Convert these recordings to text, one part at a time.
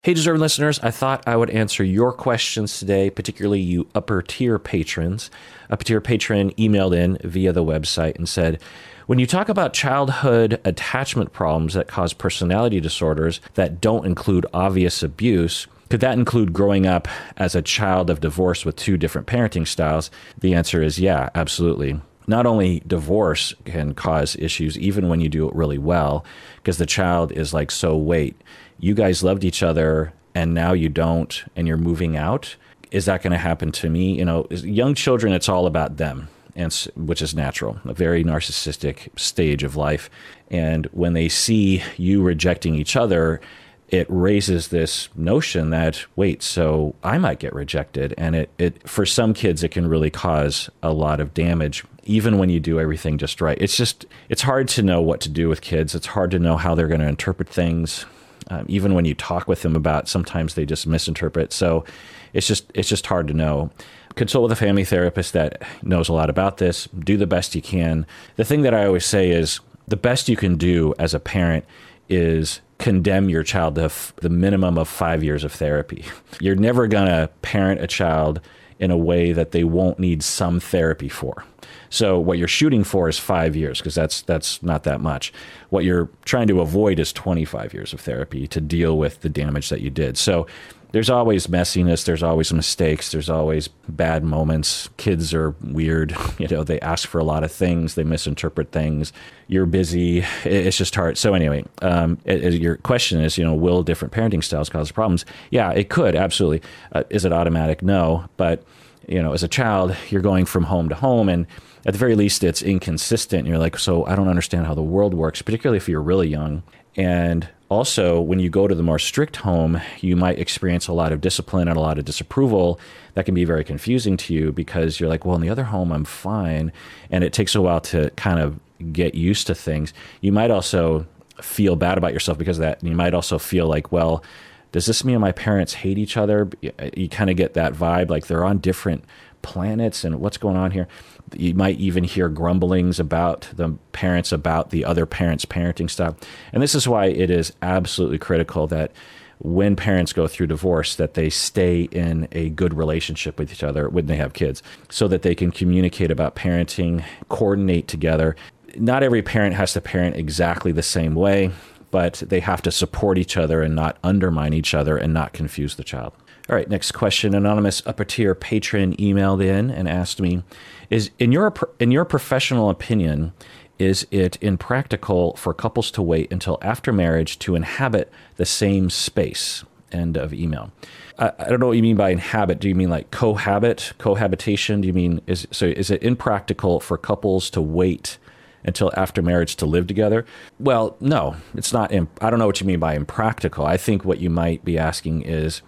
Hey, deserving listeners, I thought I would answer your questions today, particularly you upper tier patrons. Upper tier patron emailed in via the website and said, when you talk about childhood attachment problems that cause personality disorders that don't include obvious abuse, could that include growing up as a child of divorce with two different parenting styles? The answer is yeah, absolutely. Not only divorce can cause issues, even when you do it really well, because the child is like, so wait, you guys loved each other and now you don't, and you're moving out. Is that going to happen to me? You know, young children, it's all about them, and which is natural, a very narcissistic stage of life. And when they see you rejecting each other, it raises this notion that, wait, so I might get rejected. And it for some kids, it can really cause a lot of damage, even when you do everything just right. It's hard to know what to do with kids. It's hard to know how they're going to interpret things. Even when you talk with them about, sometimes they just misinterpret. So it's just hard to know. Consult with a family therapist that knows a lot about this. Do the best you can. The thing that I always say is the best you can do as a parent is condemn your child to the minimum of 5 years of therapy. You're never going to parent a child in a way that they won't need some therapy for. So what you're shooting for is 5 years, because that's not that much. What you're trying to avoid is 25 years of therapy to deal with the damage that you did. So there's always messiness, there's always mistakes, there's always bad moments. Kids are weird, they ask for a lot of things, they misinterpret things. You're busy, it's just hard. So anyway, your question is, will different parenting styles cause problems? Yeah, it could, absolutely. Is it automatic? No, but as a child, you're going from home to home, and at the very least, it's inconsistent. And you're like, so I don't understand how the world works, particularly if you're really young. And also, when you go to the more strict home, you might experience a lot of discipline and a lot of disapproval that can be very confusing to you, because you're like, well, in the other home, I'm fine. And it takes a while to kind of get used to things. You might also feel bad about yourself because of that. And you might also feel like, well, does this mean my parents hate each other? You kind of get that vibe, like they're on different planets and what's going on here. You might even hear grumblings about the parents, about the other parents' parenting style. And this is why it is absolutely critical that when parents go through divorce, that they stay in a good relationship with each other when they have kids, so that they can communicate about parenting, coordinate together. Not every parent has to parent exactly the same way, but they have to support each other and not undermine each other and not confuse the child. All right, next question. Anonymous upper tier patron emailed in and asked me, in your professional opinion, is it impractical for couples to wait until after marriage to inhabit the same space? End of email. I don't know what you mean by inhabit. Do you mean like cohabitation? Do you mean, is it impractical for couples to wait until after marriage to live together? Well, no, it's not. I don't know what you mean by impractical. I think what you might be asking is,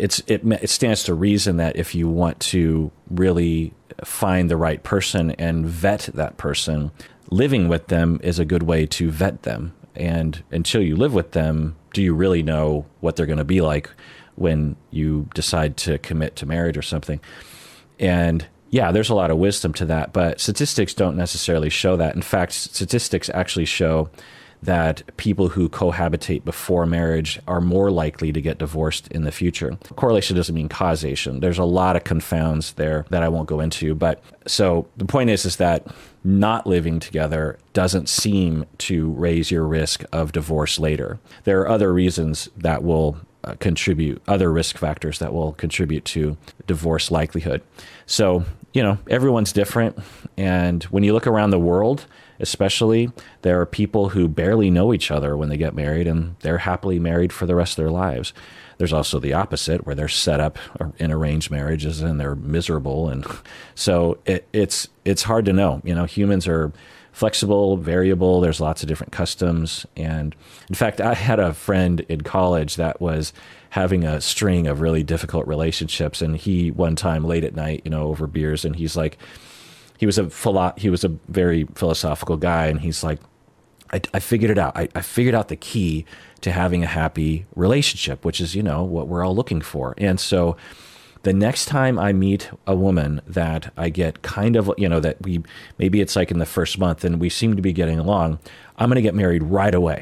it stands to reason that if you want to really find the right person and vet that person, living with them is a good way to vet them. And until you live with them, do you really know what they're going to be like when you decide to commit to marriage or something? And yeah, there's a lot of wisdom to that, but statistics don't necessarily show that. In fact, statistics actually show that people who cohabitate before marriage are more likely to get divorced in the future. Correlation doesn't mean causation. There's a lot of confounds there that I won't go into. But so the point is that not living together doesn't seem to raise your risk of divorce later. There are other reasons that will contribute, other risk factors that will contribute to divorce likelihood. So, everyone's different. And when you look around the world, especially, there are people who barely know each other when they get married, and they're happily married for the rest of their lives. There's also the opposite, where they're set up in arranged marriages and they're miserable. And so it's hard to know. Humans are flexible, variable. There's lots of different customs. And in fact, I had a friend in college that was having a string of really difficult relationships. And he, one time late at night, over beers, and he's like, he was a very philosophical guy. And he's like, I figured it out. I figured out the key to having a happy relationship, which is, what we're all looking for. And so the next time I meet a woman that I get kind of, maybe it's like in the first month and we seem to be getting along, I'm going to get married right away,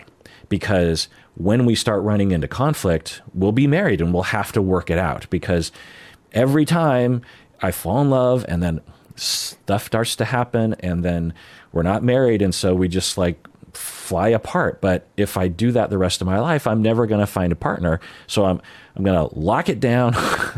because when we start running into conflict, we'll be married and we'll have to work it out, because every time I fall in love and then stuff starts to happen and then we're not married. And so we just like fly apart. But if I do that the rest of my life, I'm never going to find a partner. So I'm going to lock it down.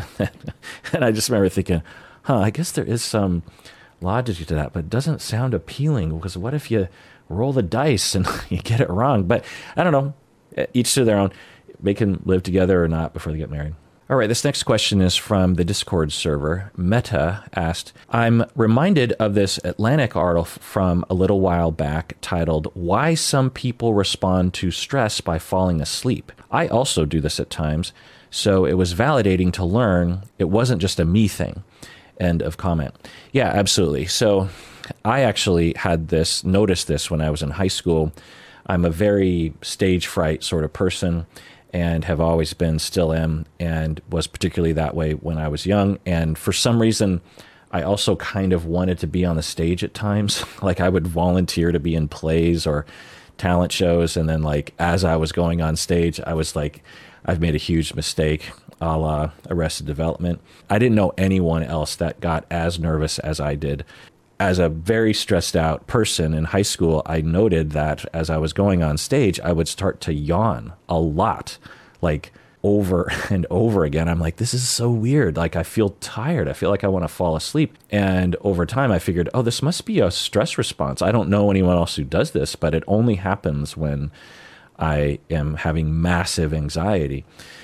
And I just remember thinking, I guess there is some logic to that, but it doesn't sound appealing, because what if you roll the dice and you get it wrong? But I don't know, each to their own. They can live together or not before they get married. All right, this next question is from the Discord server. Meta asked, I'm reminded of this Atlantic article from a little while back titled, Why Some People Respond to Stress by Falling Asleep. I also do this at times, so it was validating to learn it wasn't just a me thing. End of comment. Yeah, absolutely. So I actually noticed this when I was in high school. I'm a very stage fright sort of person, and have always been, still am, and was particularly that way when I was young. And for some reason, I also kind of wanted to be on the stage at times. Like I would volunteer to be in plays or talent shows. And then like, as I was going on stage, I was like, I've made a huge mistake, a la Arrested Development. I didn't know anyone else that got as nervous as I did. As a very stressed out person in high school, I noted that as I was going on stage, I would start to yawn a lot, like over and over again. I'm like, this is so weird. Like I feel tired. I feel like I want to fall asleep. And over time, I figured, this must be a stress response. I don't know anyone else who does this, but it only happens when I am having massive anxiety.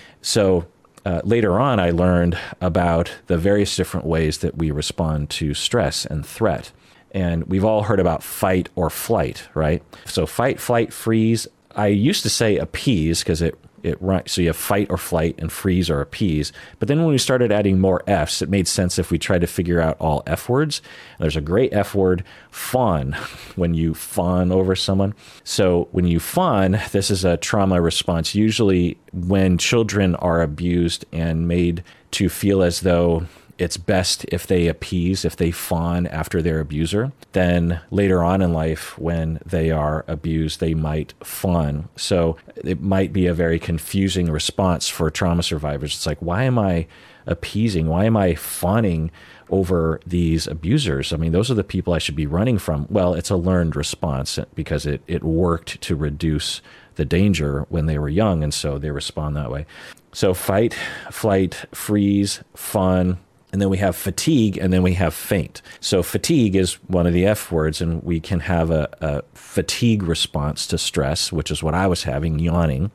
So later on, I learned about the various different ways that we respond to stress and threat. And we've all heard about fight or flight, right? So fight, flight, freeze. I used to say appease because it so you have fight or flight and freeze or appease. But then when we started adding more Fs, it made sense if we tried to figure out all F words. There's a great F word, fawn, when you fawn over someone. So when you fawn, this is a trauma response. Usually when children are abused and made to feel as though it's best if they appease, if they fawn after their abuser, then later on in life, when they are abused, they might fawn. So it might be a very confusing response for trauma survivors. It's like, why am I appeasing? Why am I fawning over these abusers? I mean, those are the people I should be running from. Well, it's a learned response because it worked to reduce the danger when they were young, and so they respond that way. So fight, flight, freeze, fawn. And then we have fatigue, and then we have faint. So fatigue is one of the F words, and we can have a fatigue response to stress, which is what I was having, yawning,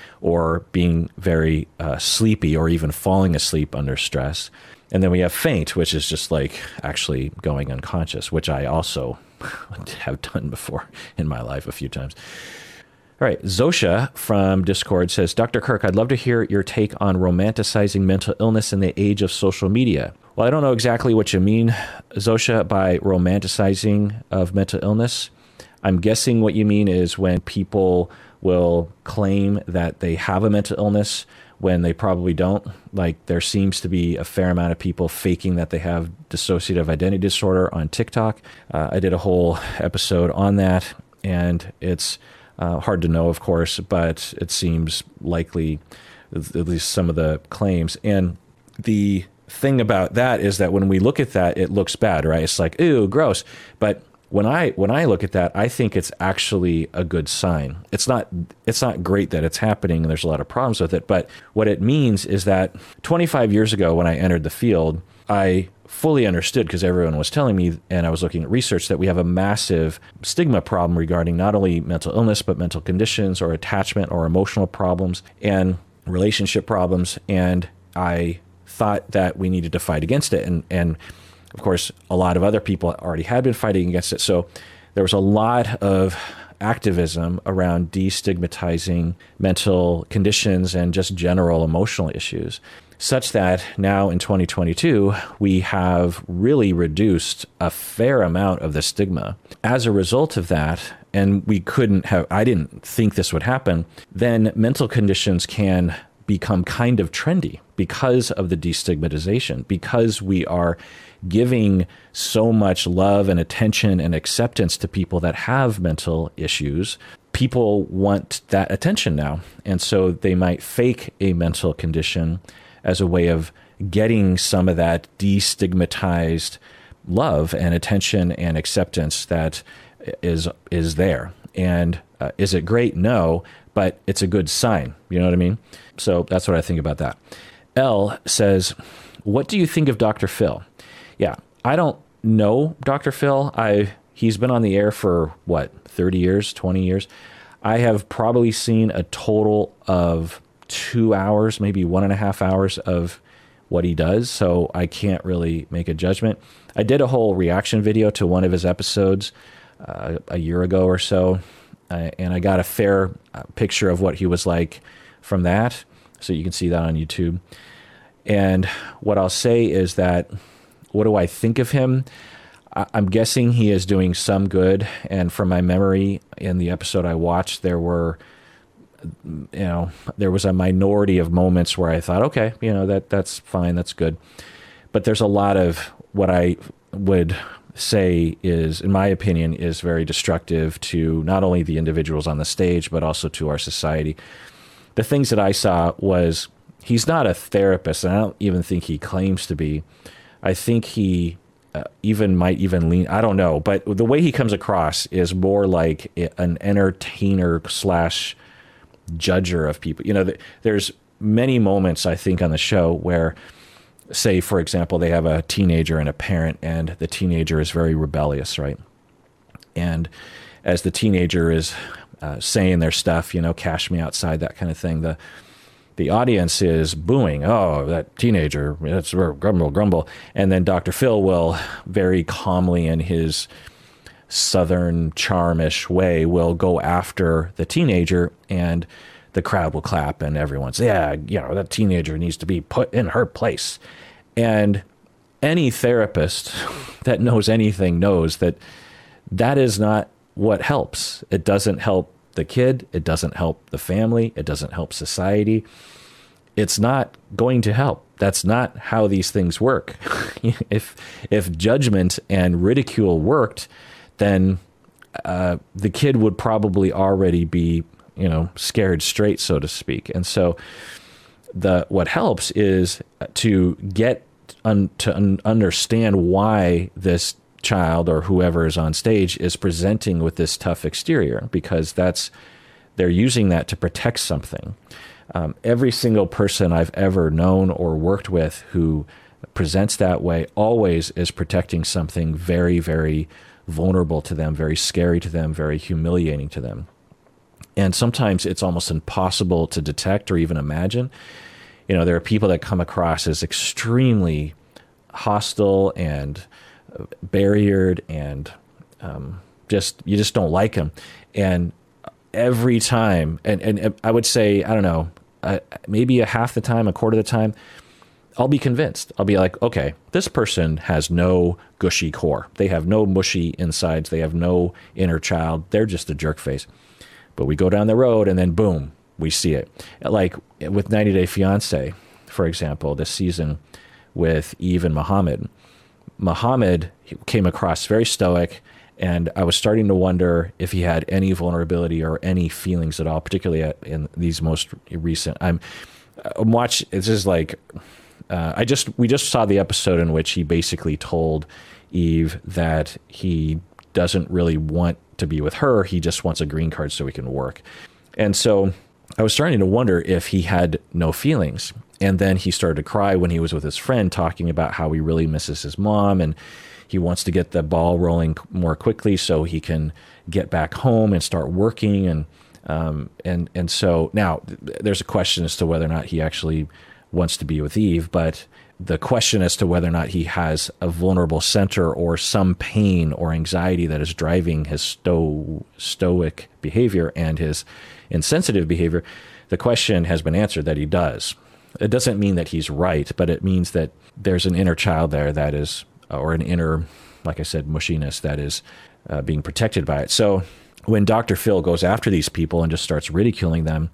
or being very sleepy, or even falling asleep under stress. And then we have faint, which is just like actually going unconscious, which I also have done before in my life a few times. All right, Zosha from Discord says, Dr. Kirk, I'd love to hear your take on romanticizing mental illness in the age of social media. Well, I don't know exactly what you mean, Zosha, by romanticizing of mental illness. I'm guessing what you mean is when people will claim that they have a mental illness when they probably don't. Like there seems to be a fair amount of people faking that they have dissociative identity disorder on TikTok. I did a whole episode on that, and it's hard to know, of course, but it seems likely, at least some of the claims. And the thing about that is that when we look at that, it looks bad, right? It's like, ew, gross. But when I look at that, I think it's actually a good sign. It's not great that it's happening and there's a lot of problems with it. But what it means is that 25 years ago, when I entered the field, I fully understood, because everyone was telling me, and I was looking at research, that we have a massive stigma problem regarding not only mental illness, but mental conditions or attachment or emotional problems and relationship problems. And I thought that we needed to fight against it. And of course, a lot of other people already had been fighting against it. So there was a lot of activism around destigmatizing mental conditions and just general emotional issues, such that now in 2022, we have really reduced a fair amount of the stigma. As a result of that, and I didn't think this would happen, then mental conditions can become kind of trendy because of the destigmatization, because we are giving so much love and attention and acceptance to people that have mental issues. people want that attention now. And so they might fake a mental condition as a way of getting some of that destigmatized love and attention and acceptance that is there. And is it great? No, but it's a good sign. You know what I mean? So that's what I think about that. L says, what do you think of Dr. Phil? Yeah, I don't know Dr. Phil. He's been on the air for 30 years, 20 years. I have probably seen a total of 2 hours, maybe 1.5 hours of what he does. So I can't really make a judgment. I did a whole reaction video to one of his episodes a year ago or so. And I got a fair picture of what he was like from that. So you can see that on YouTube. And what I'll say is that, what do I think of him? I'm guessing he is doing some good. And from my memory, in the episode I watched, there was a minority of moments where I thought, okay, that's fine, that's good. But there's a lot of what I would say is, in my opinion, is very destructive to not only the individuals on the stage, but also to our society. The things that I saw was, he's not a therapist, and I don't even think he claims to be. I think he might even lean, I don't know, but the way he comes across is more like an entertainer / judger of people. There's many moments, I think, on the show where, say, for example, they have a teenager and a parent, and the teenager is very rebellious, right? And as the teenager is saying their stuff, cash me outside, that kind of thing, the audience is booing. Oh, that teenager, that's grumble. And then Dr. Phil will very calmly, in his Southern charmish way, will go after the teenager, and the crowd will clap, and everyone's, that teenager needs to be put in her place. And any therapist that knows anything knows that is not what helps. It doesn't help the kid. It doesn't help the family. It doesn't help society. It's not going to help. That's not how these things work. If judgment and ridicule worked, then the kid would probably already be, scared straight, so to speak. And so what helps is to get to understand why this child or whoever is on stage is presenting with this tough exterior, because they're using that to protect something. Every single person I've ever known or worked with who presents that way always is protecting something very, very vulnerable to them, very scary to them, very humiliating to them. And sometimes it's almost impossible to detect or even imagine. There are people that come across as extremely hostile and barriered, and you just don't like them. And every time, and I would say, I don't know, maybe half the time, a quarter of the time, I'll be convinced. I'll be like, okay, this person has no gushy core. They have no mushy insides. They have no inner child. They're just a jerk face. But we go down the road, and then boom, we see it. Like with 90 Day Fiancé, for example, this season with Eve and Muhammad. Muhammad came across very stoic, and I was starting to wonder if he had any vulnerability or any feelings at all, particularly in these most recent. I'm watching. This is like we just saw the episode in which he basically told Eve that he doesn't really want to be with her. He just wants a green card so he can work. And so I was starting to wonder if he had no feelings. And then he started to cry when he was with his friend, talking about how he really misses his mom, and he wants to get the ball rolling more quickly so he can get back home and start working. And so now there's a question as to whether or not he actually wants to be with Eve, but the question as to whether or not he has a vulnerable center or some pain or anxiety that is driving his stoic behavior and his insensitive behavior, the question has been answered that he does. It doesn't mean that he's right, but it means that there's an inner child there that is, or an inner, like I said, mushiness that is being protected by it. So when Dr. Phil goes after these people and just starts ridiculing them,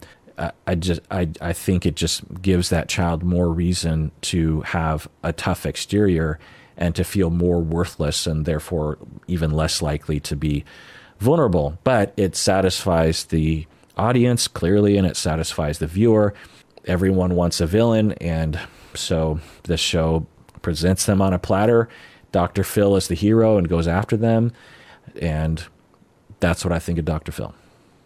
I think it just gives that child more reason to have a tough exterior and to feel more worthless, and therefore even less likely to be vulnerable, but it satisfies the audience clearly, and it satisfies the viewer. Everyone wants a villain, and so the show presents them on a platter. Dr. Phil is the hero and goes after them, and that's what I think of Dr. Phil.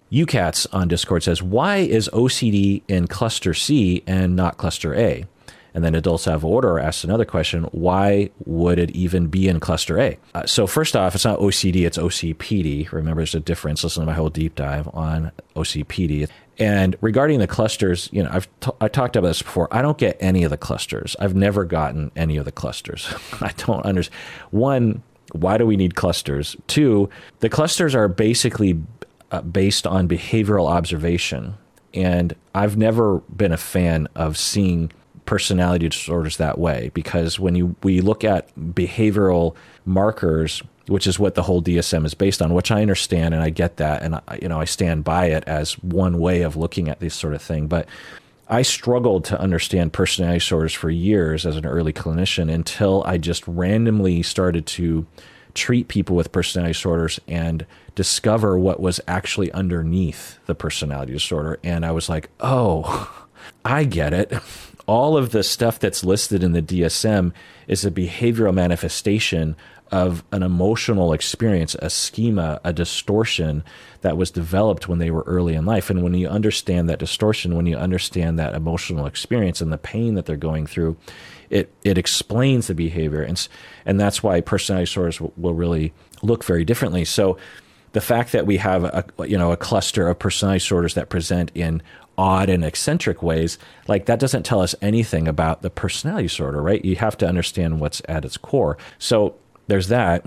UCats on Discord says, why is OCD in cluster C and not cluster A? And then Adults Have Order asks another question, why would it even be in cluster A? So first off, it's not OCD, it's OCPD. Remember, there's a difference. Listen to my whole deep dive on OCPD. And regarding the clusters, I talked about this before. I don't get any of the clusters. I've never gotten any of the clusters. I don't understand. One, why do we need clusters? Two, the clusters are basically based on behavioral observation. And I've never been a fan of seeing personality disorders that way, because when we look at behavioral markers, which is what the whole DSM is based on, which I understand and I get that, and I stand by it as one way of looking at this sort of thing. But I struggled to understand personality disorders for years as an early clinician until I just randomly started to treat people with personality disorders and discover what was actually underneath the personality disorder. And I was like, oh, I get it. All of the stuff that's listed in the DSM is a behavioral manifestation of an emotional experience, a schema, a distortion that was developed when they were early in life. And when you understand that distortion, when you understand that emotional experience and the pain that they're going through, it explains the behavior. And that's why personality disorders will really look very differently. So the fact that we have a cluster of personality disorders that present in odd and eccentric ways, like that doesn't tell us anything about the personality disorder, right? You have to understand what's at its core. So there's that.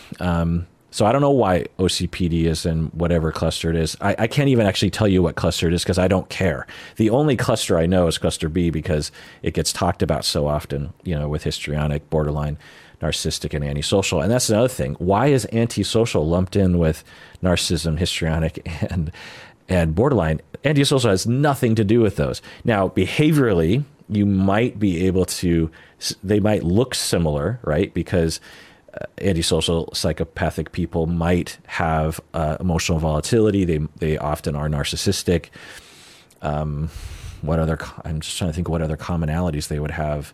So I don't know why OCPD is in whatever cluster it is. I can't even actually tell you what cluster it is because I don't care. The only cluster I know is cluster B because it gets talked about so often, with histrionic, borderline, narcissistic, and antisocial. And that's another thing. Why is antisocial lumped in with narcissism, histrionic, and borderline? Antisocial has nothing to do with those. Now, behaviorally, you might be able to, they might look similar, right? Because antisocial psychopathic people might have emotional volatility. They often are narcissistic. I'm just trying to think what other commonalities they would have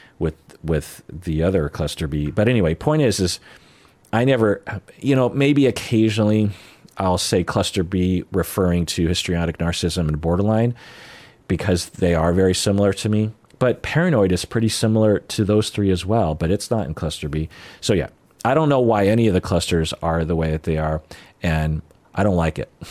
with the other cluster B. But anyway, point is I never, maybe occasionally I'll say cluster B referring to histrionic, narcissism, and borderline because they are very similar to me. But paranoid is pretty similar to those three as well, but it's not in cluster B. So yeah, I don't know why any of the clusters are the way that they are, and I don't like it.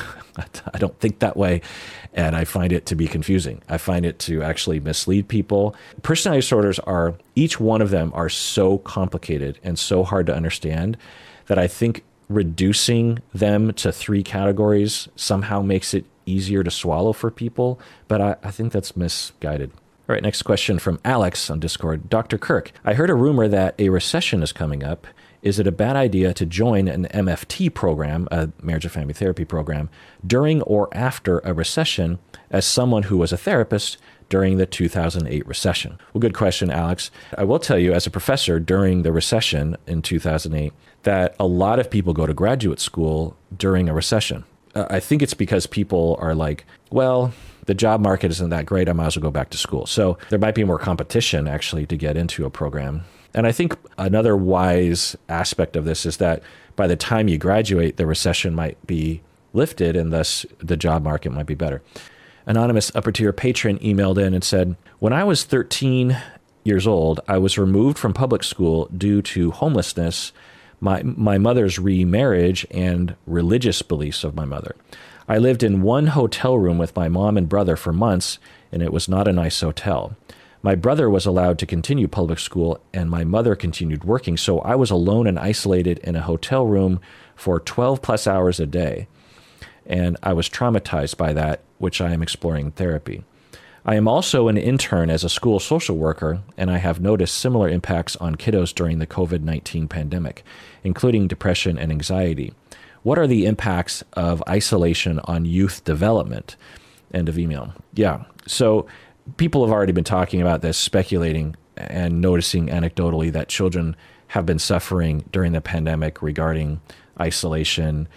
I don't think that way, and I find it to be confusing. I find it to actually mislead people. Personality disorders each one of them are so complicated and so hard to understand that I think reducing them to three categories somehow makes it easier to swallow for people, but I think that's misguided. All right, next question from Alex on Discord. Dr. Kirk, I heard a rumor that a recession is coming up. Is it a bad idea to join an MFT program, a marriage and family therapy program, during or after a recession as someone who was a therapist during the 2008 recession? Well, good question, Alex. I will tell you, as a professor during the recession in 2008, that a lot of people go to graduate school during a recession. I think it's because people are like, well, the job market isn't that great. I might as well go back to school. So there might be more competition actually to get into a program. And I think another wise aspect of this is that by the time you graduate, the recession might be lifted and thus the job market might be better. Anonymous upper tier patron emailed in and said, when I was 13 years old, I was removed from public school due to homelessness, my mother's remarriage, and religious beliefs of my mother. I lived in one hotel room with my mom and brother for months, and it was not a nice hotel. My brother was allowed to continue public school, and my mother continued working, so I was alone and isolated in a hotel room for 12 plus hours a day. And I was traumatized by that, which I am exploring in therapy. I am also an intern as a school social worker, and I have noticed similar impacts on kiddos during the COVID-19 pandemic, including depression and anxiety. What are the impacts of isolation on youth development? End of email. Yeah, so people have already been talking about this, speculating and noticing anecdotally that children have been suffering during the pandemic regarding isolation,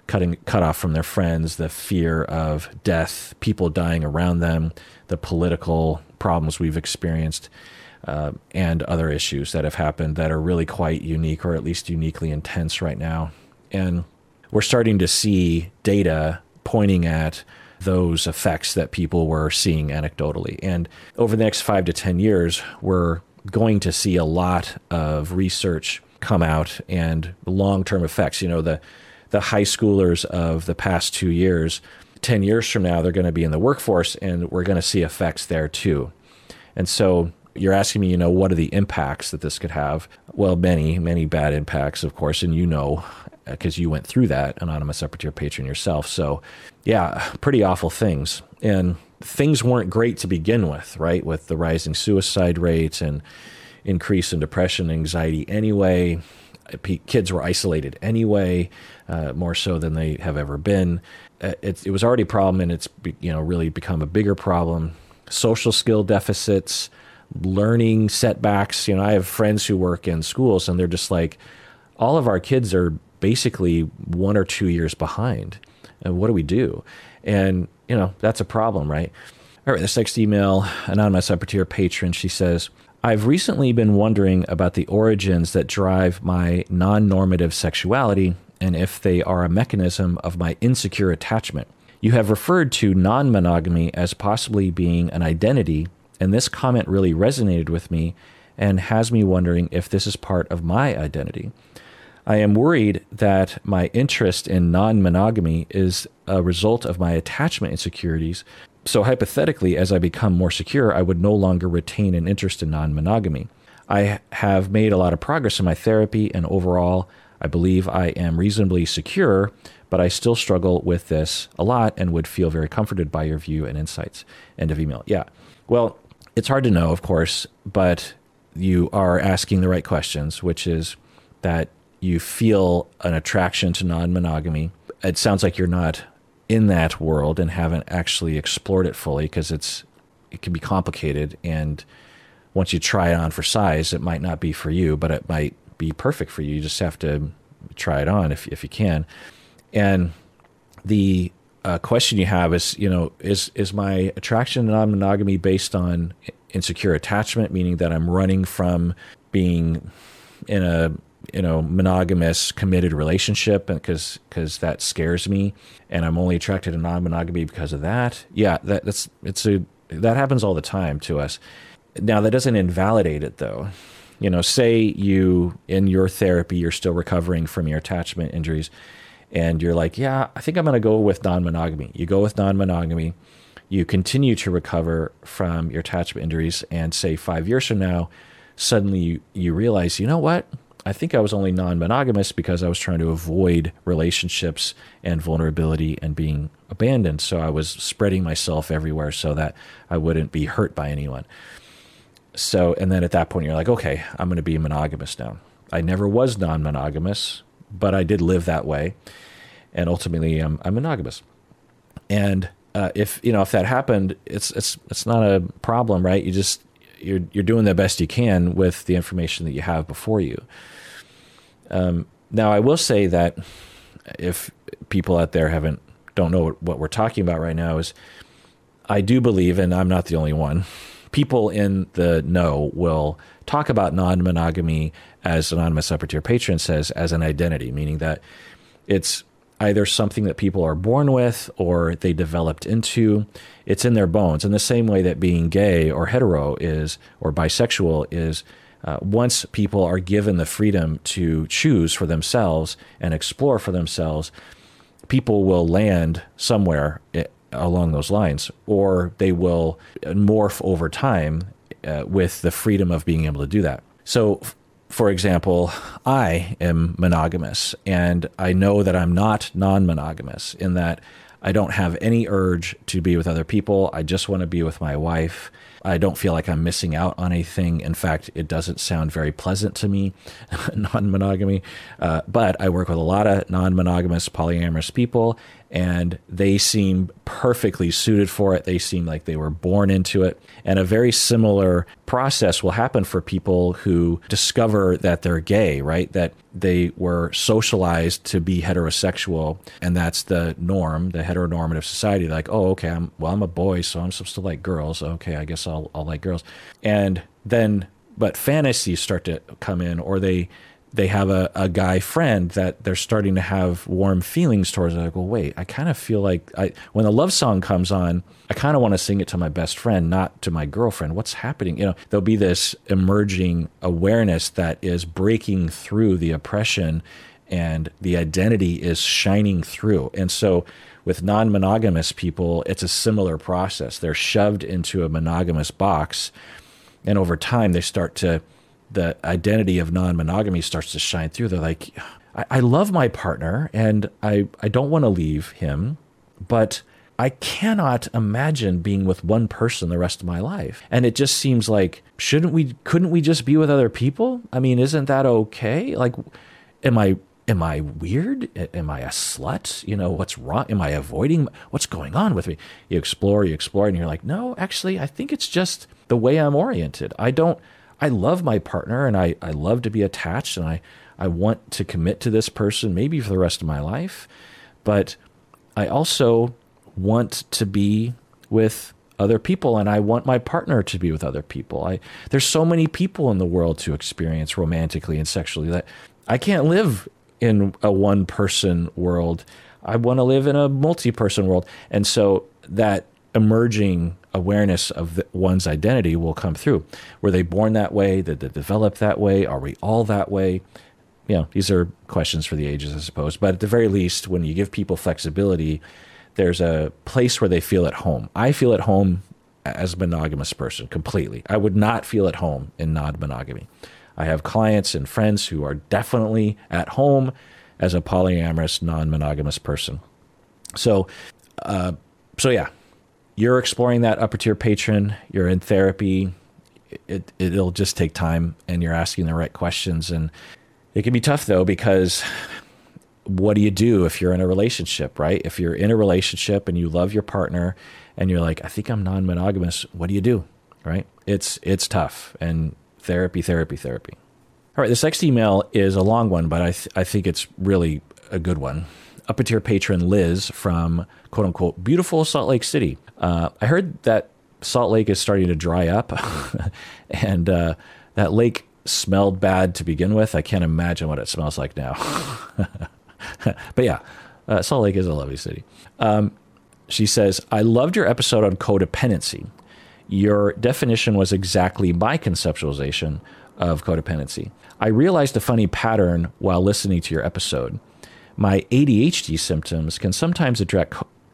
cut off from their friends, the fear of death, people dying around them, the political problems we've experienced, and other issues that have happened that are really quite unique, or at least uniquely intense right now. And we're starting to see data pointing at those effects that people were seeing anecdotally. And over the next 5 to 10 years, we're going to see a lot of research come out and long-term effects. The high schoolers of the past 2 years, 10 years from now, they're going to be in the workforce, and we're going to see effects there too. And so you're asking me, what are the impacts that this could have? Well, many, many bad impacts, of course, and because you went through that, Anonymous Upper Tier Patron yourself. So yeah, pretty awful things. And things weren't great to begin with, right? With the rising suicide rates and increase in depression and anxiety anyway. Kids were isolated anyway, more so than they have ever been. It was already a problem, and it's really become a bigger problem. Social skill deficits, learning setbacks. I have friends who work in schools, and they're just like, all of our kids are basically 1 or 2 years behind. And what do we do? And, that's a problem, right? All right, this next email, Anonymous Upper Tier Patron, she says, I've recently been wondering about the origins that drive my non-normative sexuality and if they are a mechanism of my insecure attachment. You have referred to non-monogamy as possibly being an identity, and this comment really resonated with me and has me wondering if this is part of my identity. I am worried that my interest in non-monogamy is a result of my attachment insecurities. So hypothetically, as I become more secure, I would no longer retain an interest in non-monogamy. I have made a lot of progress in my therapy, and overall, I believe I am reasonably secure, but I still struggle with this a lot and would feel very comforted by your view and insights. End of email. Yeah. Well, it's hard to know, of course, but you are asking the right questions, which is that you feel an attraction to non-monogamy. It sounds like you're not in that world and haven't actually explored it fully, because it can be complicated. And once you try it on for size, it might not be for you, but it might be perfect for you. You just have to try it on if you can. And the question you have is, is my attraction to non-monogamy based on insecure attachment, meaning that I'm running from being in a monogamous committed relationship because that scares me, and I'm only attracted to non-monogamy because of that. Yeah, that happens all the time to us. Now, that doesn't invalidate it though. Say you, in your therapy, you're still recovering from your attachment injuries, and you're like, yeah, I think I'm going to go with non-monogamy. You go with non-monogamy, you continue to recover from your attachment injuries, and say 5 years from now, suddenly you realize, you know what? I think I was only non-monogamous because I was trying to avoid relationships and vulnerability and being abandoned. So I was spreading myself everywhere so that I wouldn't be hurt by anyone. So, and then at that point, you're like, okay, I'm going to be monogamous now. I never was non-monogamous, but I did live that way. And ultimately, I'm monogamous. And if that happened, it's not a problem, right? You're doing the best you can with the information that you have before you. Now, I will say that if people out there don't know what we're talking about right now, is I do believe, and I'm not the only one, people in the know will talk about non-monogamy, as Anonymous Upper Tier Patron says, as an identity, meaning that it's either something that people are born with or they developed into. It's in their bones, in the same way that being gay or hetero is, or bisexual is. Once people are given the freedom to choose for themselves and explore for themselves, people will land somewhere along those lines, or they will morph over time with the freedom of being able to do that. So, for example, I am monogamous, and I know that I'm not non-monogamous, in that I don't have any urge to be with other people. I just want to be with my wife. I don't feel like I'm missing out on anything. In fact, it doesn't sound very pleasant to me, non-monogamy. But I work with a lot of non-monogamous, polyamorous people, and they seem perfectly suited for it. They seem like they were born into it. And a very similar process will happen for people who discover that they're gay, right? That they were socialized to be heterosexual, and that's the norm, the heteronormative society. Like, oh, okay, I'm a boy, so I'm supposed to like girls. Okay, I guess I'll like girls. And then, but fantasies start to come in, or they have a guy friend that they're starting to have warm feelings towards. They're like, well, wait, I kind of feel like when a love song comes on, I kind of want to sing it to my best friend, not to my girlfriend. What's happening? There'll be this emerging awareness that is breaking through the oppression, and the identity is shining through. And so with non-monogamous people, it's a similar process. They're shoved into a monogamous box, and over time they start to, the identity of non-monogamy starts to shine through. They're like, I love my partner and I don't want to leave him, but I cannot imagine being with one person the rest of my life. And it just seems like, couldn't we just be with other people? I mean, isn't that okay? Like, am I weird? Am I a slut? What's wrong? Am I avoiding? What's going on with me? You explore, and you're like, no, actually, I think it's just the way I'm oriented. I love my partner, and I love to be attached, and I want to commit to this person maybe for the rest of my life, but I also want to be with other people, and I want my partner to be with other people. There's so many people in the world to experience romantically and sexually that I can't live in a one-person world. I want to live in a multi-person world. And so that emerging awareness of one's identity will come through. Were they born that way? Did they develop that way? Are we all that way? These are questions for the ages, I suppose. But at the very least, when you give people flexibility, there's a place where they feel at home. I feel at home as a monogamous person completely. I would not feel at home in non-monogamy. I have clients and friends who are definitely at home as a polyamorous, non-monogamous person. So yeah. You're exploring that upper tier patron, you're in therapy, it'll just take time, and you're asking the right questions. And it can be tough, though, because what do you do if you're in a relationship, right? If you're in a relationship and you love your partner and you're like, I think I'm non-monogamous, what do you do, right? It's tough, and therapy. All right, this next email is a long one, but I think it's really a good one. Upper tier patron Liz from quote unquote beautiful Salt Lake City. I heard that Salt Lake is starting to dry up and that lake smelled bad to begin with. I can't imagine what it smells like now. But yeah, Salt Lake is a lovely city. She says, I loved your episode on codependency. Your definition was exactly my conceptualization of codependency. I realized a funny pattern while listening to your episode. My ADHD symptoms can sometimes attract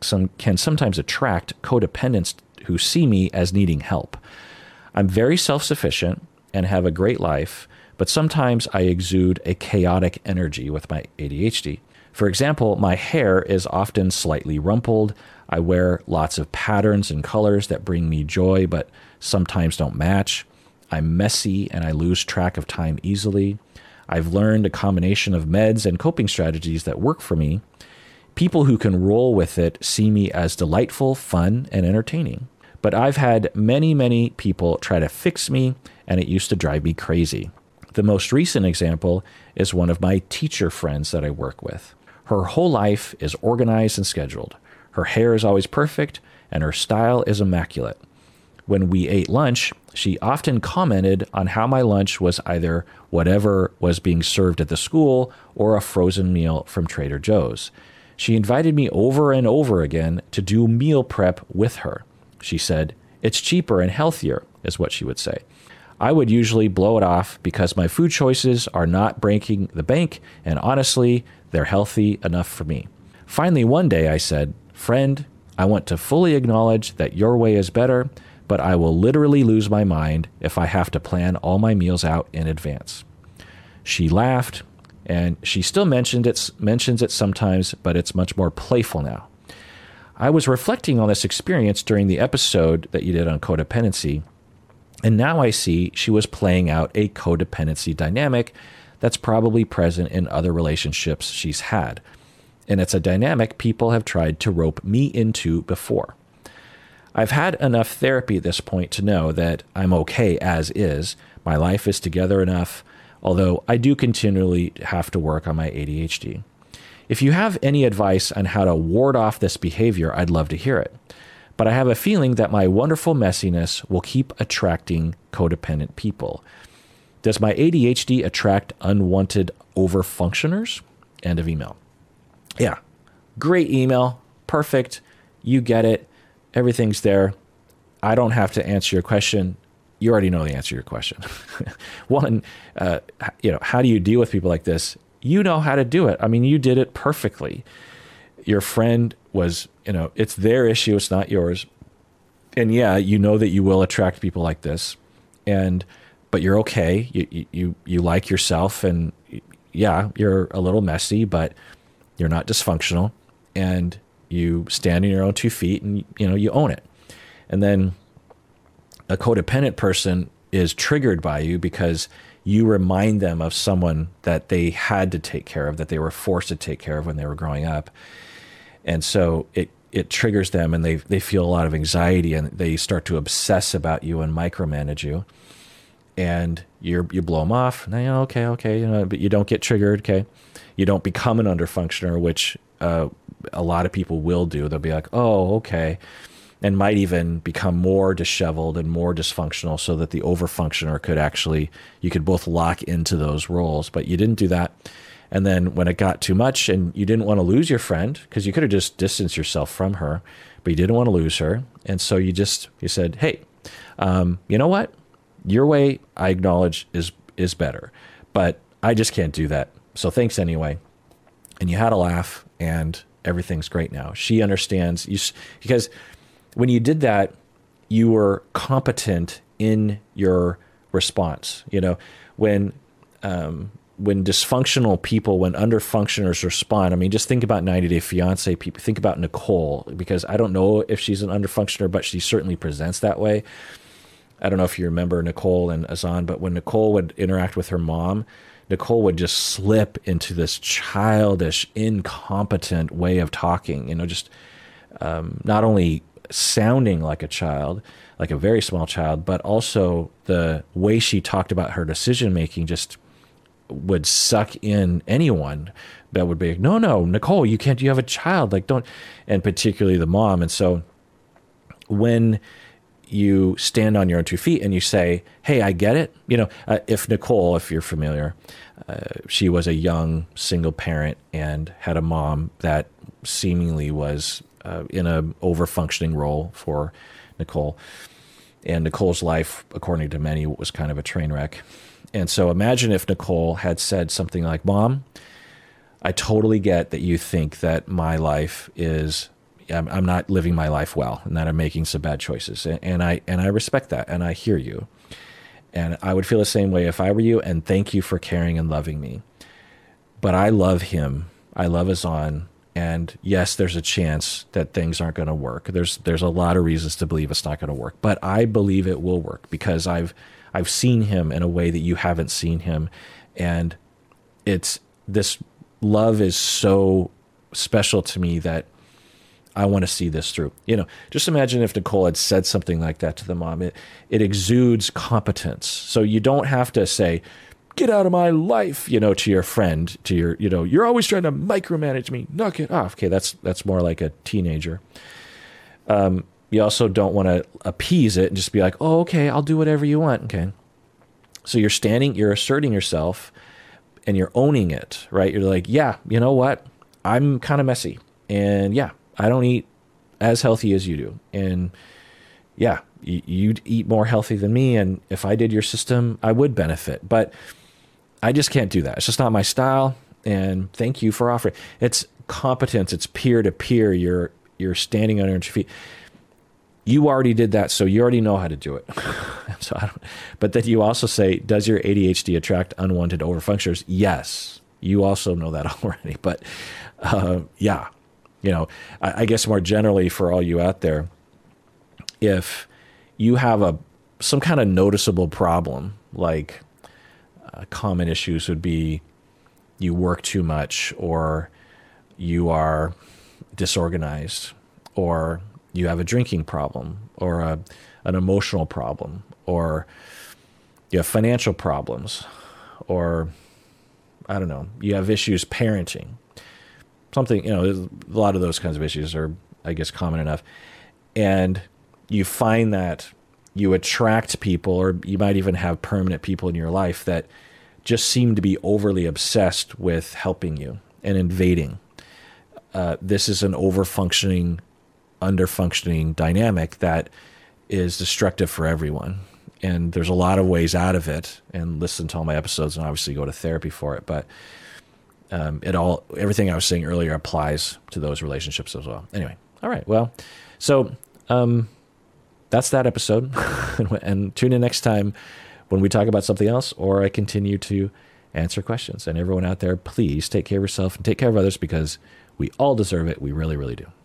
codependents who see me as needing help. I'm very self-sufficient and have a great life, but sometimes I exude a chaotic energy with my ADHD. For example, my hair is often slightly rumpled. I wear lots of patterns and colors that bring me joy, but sometimes don't match. I'm messy and I lose track of time easily. I've learned a combination of meds and coping strategies that work for me. People who can roll with it see me as delightful, fun, and entertaining. But I've had many, many people try to fix me, and it used to drive me crazy. The most recent example is one of my teacher friends that I work with. Her whole life is organized and scheduled. Her hair is always perfect, and her style is immaculate. When we ate lunch, she often commented on how my lunch was either whatever was being served at the school or a frozen meal from Trader Joe's. She invited me over and over again to do meal prep with her. She said, "It's cheaper and healthier," is what she would say. I would usually blow it off because my food choices are not breaking the bank, and honestly, they're healthy enough for me. Finally, one day I said, "Friend, I want to fully acknowledge that your way is better, but I will literally lose my mind if I have to plan all my meals out in advance." She laughed, and she still mentions it sometimes, but it's much more playful now. I was reflecting on this experience during the episode that you did on codependency, And now I see she was playing out a codependency dynamic that's probably present in other relationships she's had. And it's a dynamic people have tried to rope me into before. I've had enough therapy at this point to know that I'm okay as is. My life is together enough, although I do continually have to work on my ADHD. If you have any advice on how to ward off this behavior, I'd love to hear it. But I have a feeling that my wonderful messiness will keep attracting codependent people. Does my ADHD attract unwanted overfunctioners? End of email. Yeah, great email. Perfect. You get it. Everything's there. I don't have to answer your question. You already know the answer to your question. One, how do you deal with people like this? You know how to do it. I mean, you did it perfectly. Your friend was, it's their issue. It's not yours. And yeah, you know that you will attract people like this, but you're okay. You like yourself, and yeah, you're a little messy, but you're not dysfunctional, and you stand on your own 2 feet, and you own it. And then a codependent person is triggered by you because you remind them of someone that they had to take care of, that they were forced to take care of when they were growing up. And so it triggers them, and they feel a lot of anxiety, and they start to obsess about you and micromanage you. And you blow them off. Now, okay, but you don't get triggered. Okay, you don't become an underfunctioner, which a lot of people will do. They'll be like, oh, okay, and might even become more disheveled and more dysfunctional, so that the overfunctioner you could both lock into those roles. But you didn't do that. And then when it got too much, and you didn't want to lose your friend, because you could have just distanced yourself from her, but you didn't want to lose her. And so you said, hey, you know what? Your way, I acknowledge, is better, but I just can't do that. So thanks anyway. And you had a laugh, and everything's great now. She understands you, because when you did that, you were competent in your response. When dysfunctional people, when underfunctioners respond, I mean, just think about 90 Day Fiancé people. Think about Nicole, because I don't know if she's an underfunctioner, but she certainly presents that way. I don't know if you remember Nicole and Azan, but when Nicole would interact with her mom, Nicole would just slip into this childish, incompetent way of talking, just not only sounding like a child, like a very small child, but also the way she talked about her decision-making just would suck in anyone that would be like, no, Nicole, you can't, you have a child, like don't, and particularly the mom. And so when you stand on your own 2 feet and you say, hey, I get it. If Nicole, if you're familiar, she was a young single parent and had a mom that seemingly was in a over-functioning role for Nicole. And Nicole's life, according to many, was kind of a train wreck. And so imagine if Nicole had said something like, Mom, I totally get that you think that my life is, I'm not living my life well, and that I'm making some bad choices. And I respect that, and I hear you. And I would feel the same way if I were you, and thank you for caring and loving me. But I love him. I love Azan. And yes, there's a chance that things aren't going to work. There's a lot of reasons to believe it's not going to work. But I believe it will work, because I've seen him in a way that you haven't seen him. And this love is so special to me that I want to see this through. Just imagine if Nicole had said something like that to the mom. It exudes competence. So you don't have to say, get out of my life, to your friend, to your, you're always trying to micromanage me. Knock it off. Okay, that's more like a teenager. You also don't want to appease it and just be like, oh, okay, I'll do whatever you want. Okay. So you're asserting yourself, and you're owning it, right? You're like, yeah, you know what? I'm kind of messy, and yeah, I don't eat as healthy as you do. And yeah, you'd eat more healthy than me. And if I did your system, I would benefit, but I just can't do that. It's just not my style. And thank you for offering. It's competence. It's peer to peer. You're standing on your own feet. You already did that, so you already know how to do it. But then you also say, does your ADHD attract unwanted overfunctioners? Yes, you also know that already. But yeah, I guess more generally for all you out there, if you have some kind of noticeable problem, like common issues would be you work too much, or you are disorganized, or you have a drinking problem, or an emotional problem, or you have financial problems, or I don't know, you have issues parenting. Something, there's a lot of those kinds of issues are, I guess, common enough. And you find that you attract people, or you might even have permanent people in your life that just seem to be overly obsessed with helping you and invading. This is an over-functioning, under-functioning dynamic that is destructive for everyone. And there's a lot of ways out of it. And listen to all my episodes, and obviously go to therapy for it. But everything I was saying earlier applies to those relationships as well. Anyway, all right. Well, so that's that episode. And tune in next time when we talk about something else, or I continue to answer questions. And everyone out there, please take care of yourself and take care of others, because we all deserve it. We really, really do.